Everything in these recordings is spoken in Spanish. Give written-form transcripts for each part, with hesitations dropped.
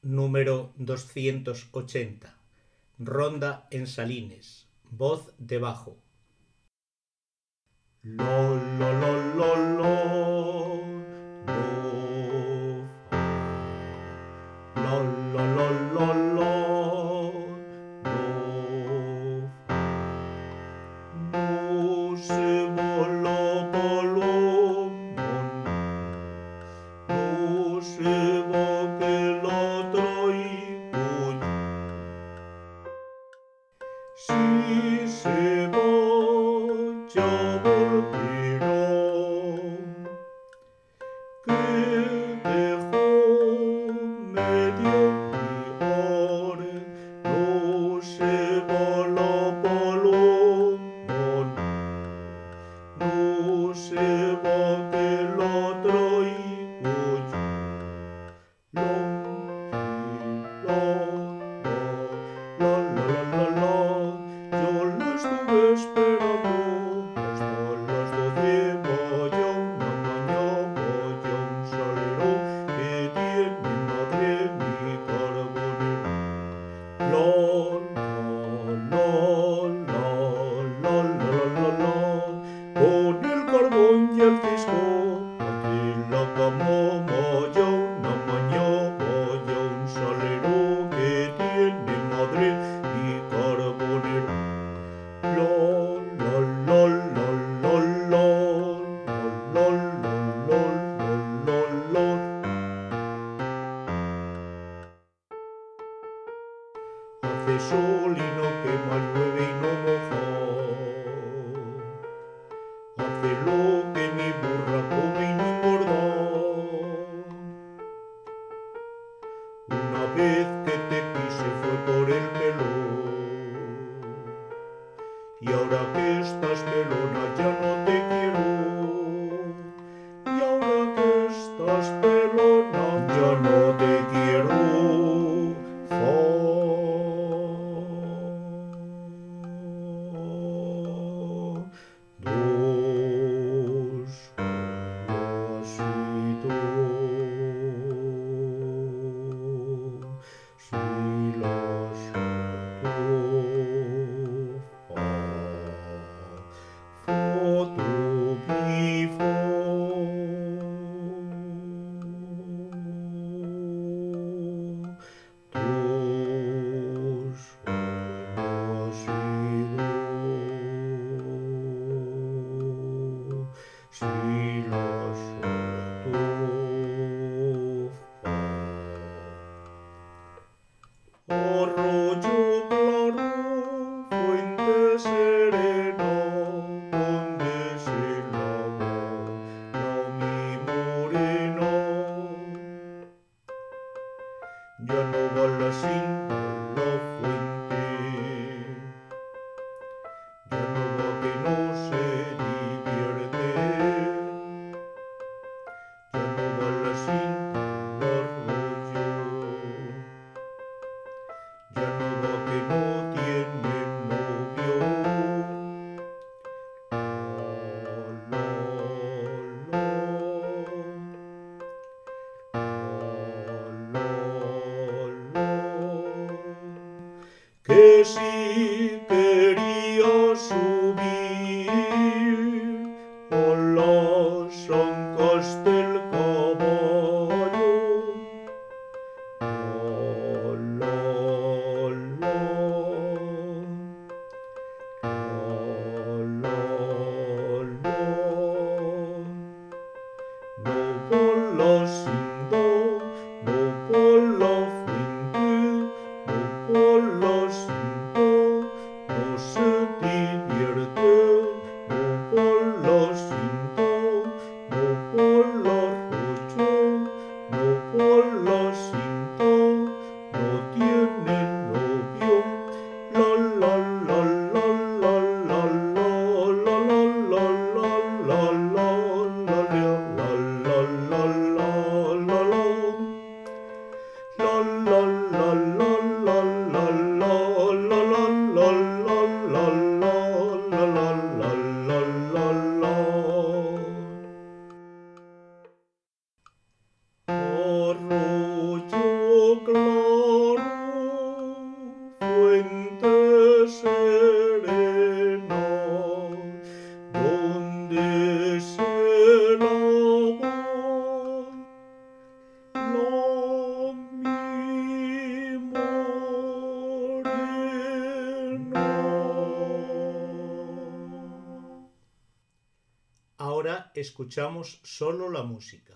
número 280. Ronda en Salines. Voz de bajo. Lo, lo, lo, lo, lo, do, fa. Lo, lo, lo, lo, lo, do, fa. Do, se, mo, lo, po, lo, mon. Do, se, mo, que, lo, tro, y, cuy. Si, se, mo, yo, que dejó medio pior, no se voló polomón, no se boque el otro y cuyo, lo, yo lo estuve esperando hasta las 12 molló una mañana, molló un salero que tiene madre mi carbonero. Lo, con el carbón y el cisco, aquí la cama molló una mañana, molló un salero que tiene madre mi carbonero. Lo, hace sol y no quema, llueve y no moja. Hace lo que mi burra come y no engorda. Una vez que te quise fue por el pelo. Y ahora que estás pelona ya no te quiero. Y ahora que estás pelona ya no te quiero. Dos, si, do, si, la, sol, do, fa, do, mi, fa. Dos, si, do, si, la, sol, do, fa. Arroyo claro, fuente serena, donde se lava mi morena. Ya no va la cinta la fuente, ya no va que no se divierte. Ya no va la cinta al arroyo, ya no va que no tiene novio. Que si quería subir con las ancas del caballo. No bola sindo, no bola fuente, no bola sindo, escuchamos solo la música.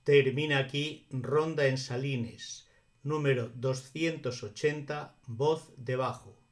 Termina aquí Ronda en Salines, número 280, voz de bajo.